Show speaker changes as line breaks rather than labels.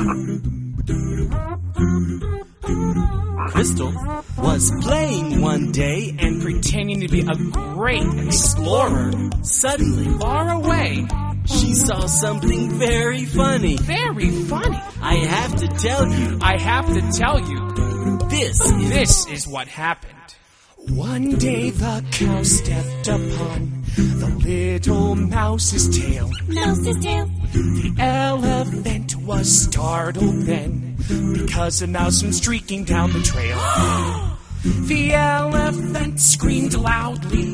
Crystal was playing one day and
pretending to be a great explorer.
Suddenly,
Far away.
she saw something very funny.
Very funny.
I have to tell you,
I have to tell you, this is what happened. One day the cow stepped upon the little mouse's tail.
Mouse's tail.
The elephant was startled then, because a mouse went streaking down the trail. The elephant screamed loudly.